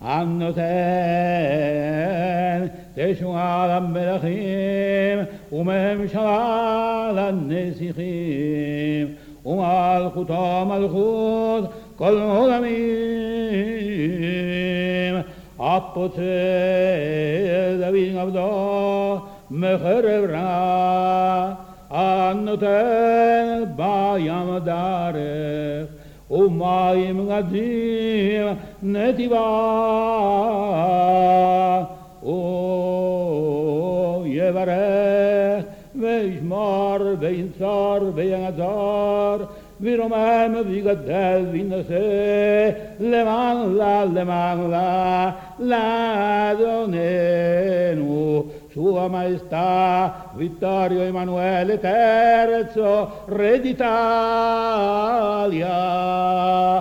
הנותן תשועה למלכים וממשלה לנסיכים ומלכותו מלכות כל עולמים הפוצל דוד עבדו מחרב רע הנותן בים דרך ומים גדים נתיבה יברך וישמור וינצור ויעזור וירומם ויגדל וינשא למעלה לאדוננו sua maestà Vittorio Emanuele III re d'Italia